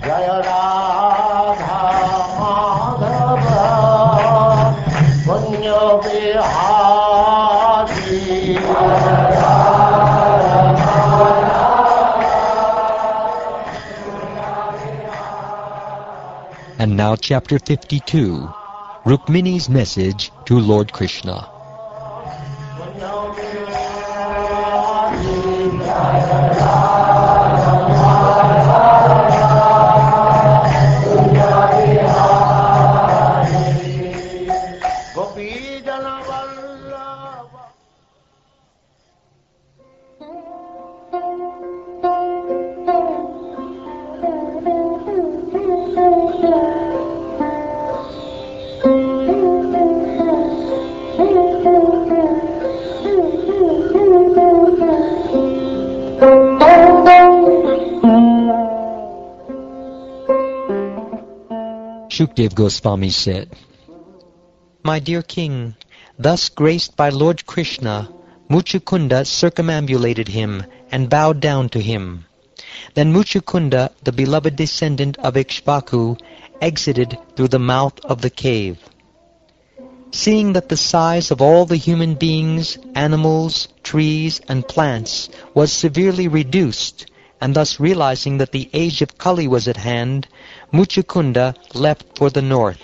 Jaya Radha Madhava Punya Vihari. And now chapter 52, Rukmini's message to Lord Krishna. Shukdev Goswami said, My dear king, thus graced by Lord Krishna, Muchukunda circumambulated him and bowed down to him. Then Muchukunda, the beloved descendant of Ikshvaku, exited through the mouth of the cave. Seeing that the size of all the human beings, animals, trees, and plants was severely reduced, and thus realizing that the age of Kali was at hand, Muchukunda left for the north.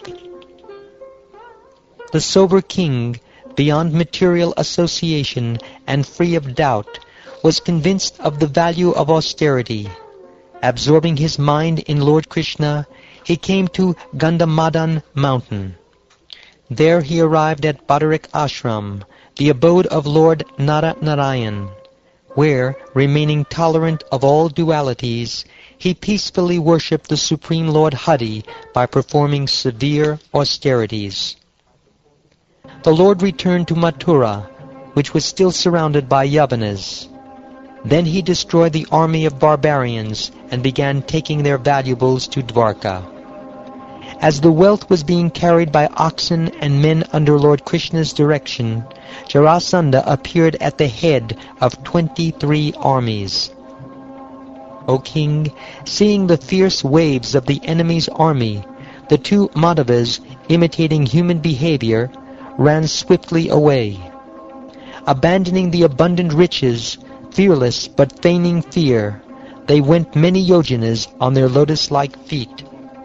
The sober king, beyond material association and free of doubt, was convinced of the value of austerity. Absorbing his mind in Lord Krishna, he came to Gandhamadan mountain. There he arrived at Badarik Ashram, the abode of Lord Narayan, where, remaining tolerant of all dualities, he peacefully worshipped the Supreme Lord Hari by performing severe austerities. The Lord returned to Mathura, which was still surrounded by Yavanas. Then he destroyed the army of barbarians and began taking their valuables to Dwarka. As the wealth was being carried by oxen and men under Lord Krishna's direction, Jarasandha appeared at the head of 23 armies. O king, seeing the fierce waves of the enemy's army, the two Madhavas, imitating human behavior, ran swiftly away. Abandoning the abundant riches, fearless but feigning fear, they went many yojanas on their lotus-like feet.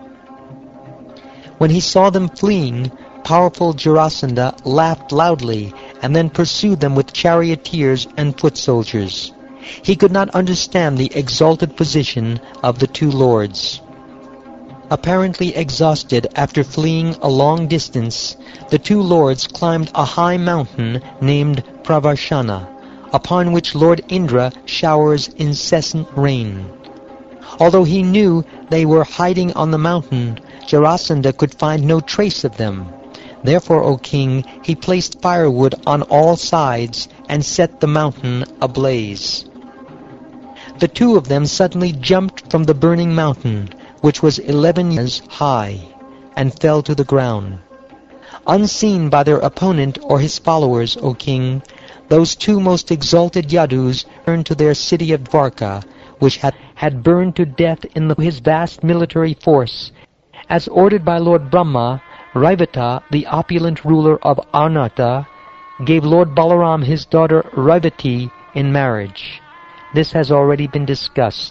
When he saw them fleeing, powerful Jarasandha laughed loudly and then pursued them with charioteers and foot soldiers. He could not understand the exalted position of the two lords. Apparently exhausted after fleeing a long distance, the two lords climbed a high mountain named Pravarshana, upon which Lord Indra showers incessant rain. Although he knew they were hiding on the mountain, Jarasandha could find no trace of them. Therefore, O king, he placed firewood on all sides and set the mountain ablaze. The two of them suddenly jumped from the burning mountain, which was 11 years high, and fell to the ground. Unseen by their opponent or his followers, O king, those two most exalted Yadus returned to their city of Dwarka, which had burned to death in his vast military force. As ordered by Lord Brahma, Raivata, the opulent ruler of Arnata, gave Lord Balaram his daughter Raivati in marriage. This has already been discussed.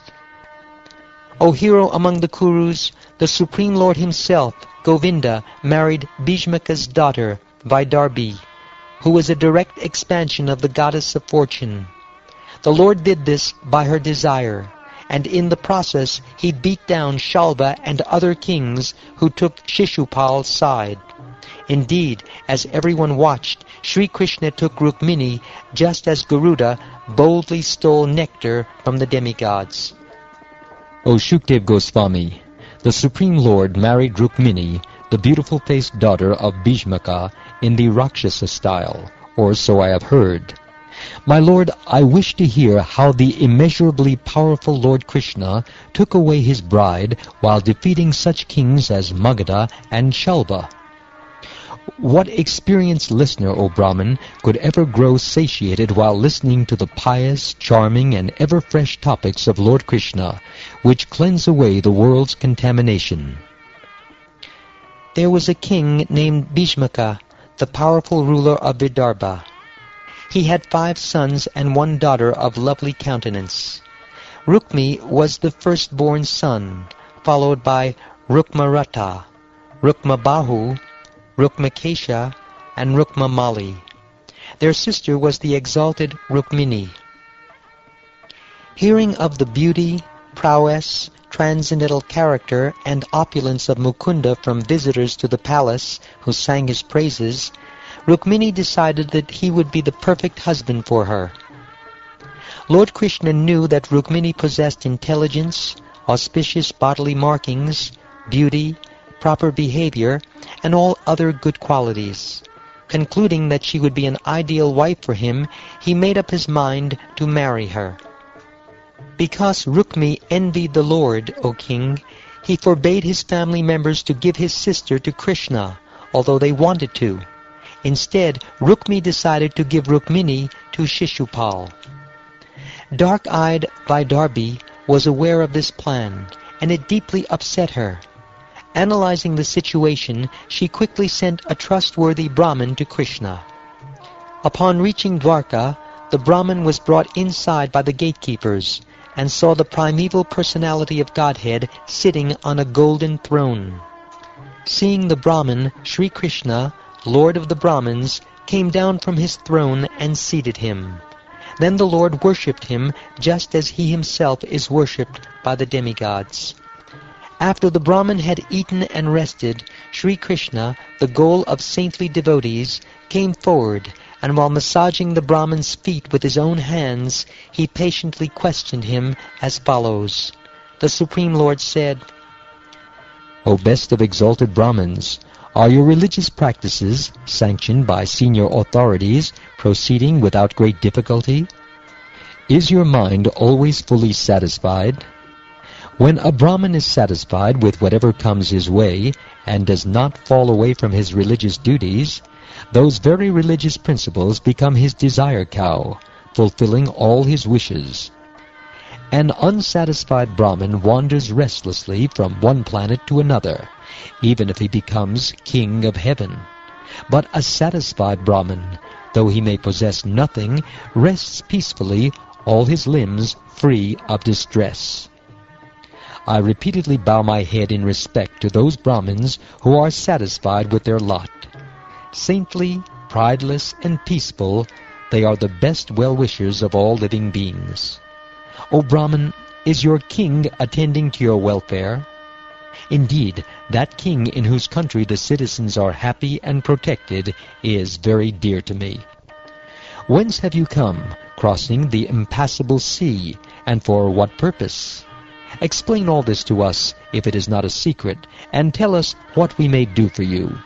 O hero among the Kurus, the Supreme Lord himself, Govinda, married Bhishmaka's daughter, Vaidarbi, who was a direct expansion of the goddess of fortune. The Lord did this by her desire, and in the process he beat down Shalva and other kings who took Shishupal's side. Indeed, as everyone watched, Sri Krishna took Rukmini just as Garuda boldly stole nectar from the demigods. O Shukdev Goswami, the Supreme Lord married Rukmini, the beautiful-faced daughter of Bhishmaka, in the Rakshasa style, or so I have heard. My lord, I wish to hear how the immeasurably powerful Lord Krishna took away his bride while defeating such kings as Magadha and Shalva. What experienced listener, O Brahman, could ever grow satiated while listening to the pious, charming, and ever-fresh topics of Lord Krishna, which cleanse away the world's contamination? There was a king named Bhishmaka, the powerful ruler of Vidarbha. He had 5 sons and 1 daughter of lovely countenance. Rukmi was the firstborn son, followed by Rukmarata, Rukmabahu, Rukmakesha, and Rukmamali. Their sister was the exalted Rukmini. Hearing of the beauty, prowess, transcendental character, and opulence of Mukunda from visitors to the palace who sang his praises, Rukmini decided that he would be the perfect husband for her. Lord Krishna knew that Rukmini possessed intelligence, auspicious bodily markings, beauty, proper behavior, and all other good qualities. Concluding that she would be an ideal wife for him, he made up his mind to marry her. Because Rukmi envied the Lord, O king, he forbade his family members to give his sister to Krishna, although they wanted to. Instead, Rukmi decided to give Rukmini to Shishupal. Dark-eyed Vidarbhi was aware of this plan, and it deeply upset her. Analyzing the situation, she quickly sent a trustworthy Brahmin to Krishna. Upon reaching Dwarka, the Brahmin was brought inside by the gatekeepers, and saw the primeval personality of Godhead sitting on a golden throne. Seeing the Brahmin, Sri Krishna, Lord of the Brahmins, came down from his throne and seated him. Then the Lord worshipped him just as he himself is worshipped by the demigods. After the Brahmin had eaten and rested, Sri Krishna, the goal of saintly devotees, came forward, and while massaging the Brahmin's feet with his own hands, he patiently questioned him as follows. The Supreme Lord said, O best of exalted Brahmins, are your religious practices, sanctioned by senior authorities, proceeding without great difficulty? Is your mind always fully satisfied? When a Brahmin is satisfied with whatever comes his way, and does not fall away from his religious duties, those very religious principles become his desire cow, fulfilling all his wishes. An unsatisfied Brahmin wanders restlessly from one planet to another, even if he becomes king of heaven. But a satisfied Brahmin, though he may possess nothing, rests peacefully, all his limbs free of distress. I repeatedly bow my head in respect to those Brahmins who are satisfied with their lot. Saintly, prideless, and peaceful, they are the best well-wishers of all living beings. O Brahmin, is your king attending to your welfare? Indeed, that king in whose country the citizens are happy and protected is very dear to me. Whence have you come, crossing the impassable sea, and for what purpose? Explain all this to us, if it is not a secret, and tell us what we may do for you.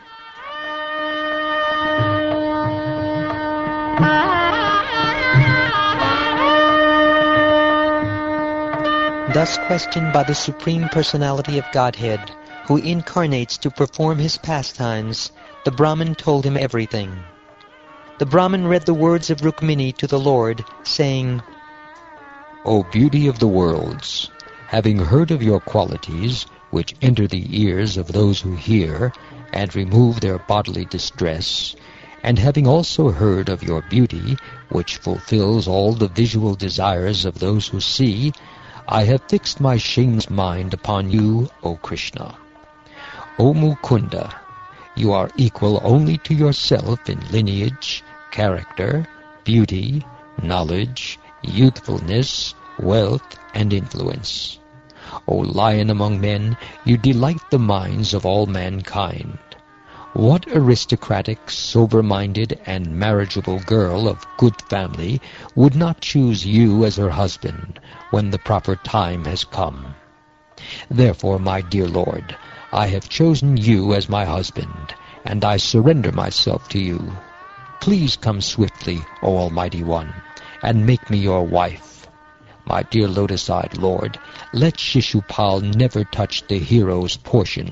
Thus questioned by the Supreme Personality of Godhead, who incarnates to perform his pastimes, the Brahmin told him everything. The Brahmin read the words of Rukmini to the Lord, saying, O beauty of the worlds, having heard of your qualities, which enter the ears of those who hear, and remove their bodily distress, and having also heard of your beauty, which fulfills all the visual desires of those who see, I have fixed my shameless mind upon you, O Krishna. O Mukunda, you are equal only to yourself in lineage, character, beauty, knowledge, youthfulness, wealth, and influence. O lion among men, you delight the minds of all mankind. What aristocratic, sober-minded, and marriageable girl of good family would not choose you as her husband when the proper time has come? Therefore, my dear Lord, I have chosen you as my husband, and I surrender myself to you. Please come swiftly, O Almighty One, and make me your wife. My dear lotus-eyed Lord, let Shishupal never touch the hero's portion,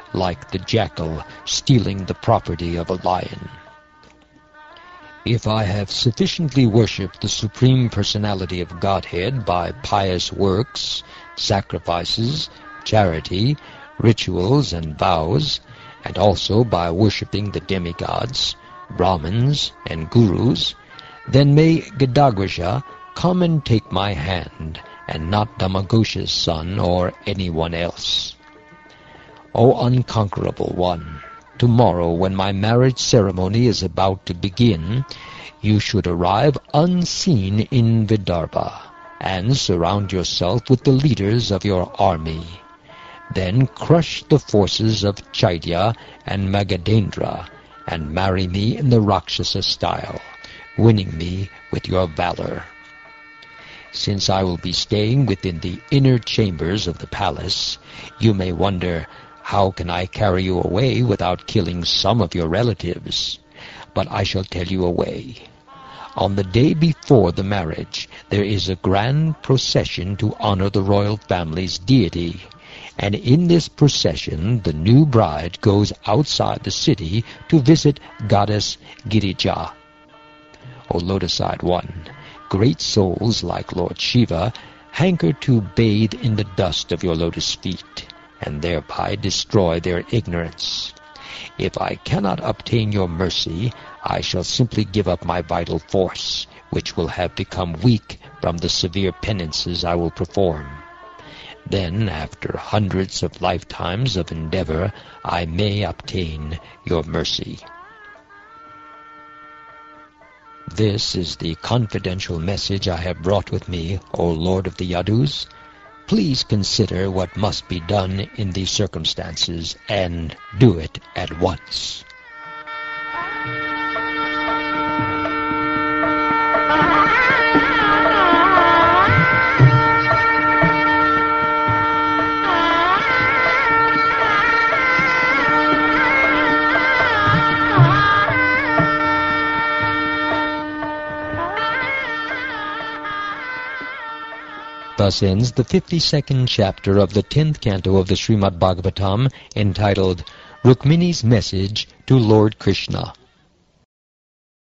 like the jackal stealing the property of a lion. If I have sufficiently worshipped the Supreme Personality of Godhead by pious works, sacrifices, charity, rituals, and vows, and also by worshipping the demigods, Brahmins, and Gurus, then may Gadagrisha come and take my hand, and not Dhammaghosha's son or anyone else. O unconquerable one, tomorrow when my marriage ceremony is about to begin, you should arrive unseen in Vidarbha, and surround yourself with the leaders of your army. Then crush the forces of Chaitya and Magadendra, and marry me in the Rakshasa style, winning me with your valor. Since I will be staying within the inner chambers of the palace, you may wonder, how can I carry you away without killing some of your relatives? But I shall tell you a way. On the day before the marriage, there is a grand procession to honor the royal family's deity, and in this procession the new bride goes outside the city to visit goddess Girija. O lotus-eyed one, great souls like Lord Shiva hanker to bathe in the dust of your lotus feet, and thereby destroy their ignorance. If I cannot obtain your mercy, I shall simply give up my vital force, which will have become weak from the severe penances I will perform. Then, after hundreds of lifetimes of endeavor, I may obtain your mercy. This is the confidential message I have brought with me, O Lord of the Yadus. Please consider what must be done in these circumstances, and do it at once. Thus ends the 52nd chapter of the 10th canto of the Srimad Bhagavatam, entitled Rukmini's Message to Lord Krishna.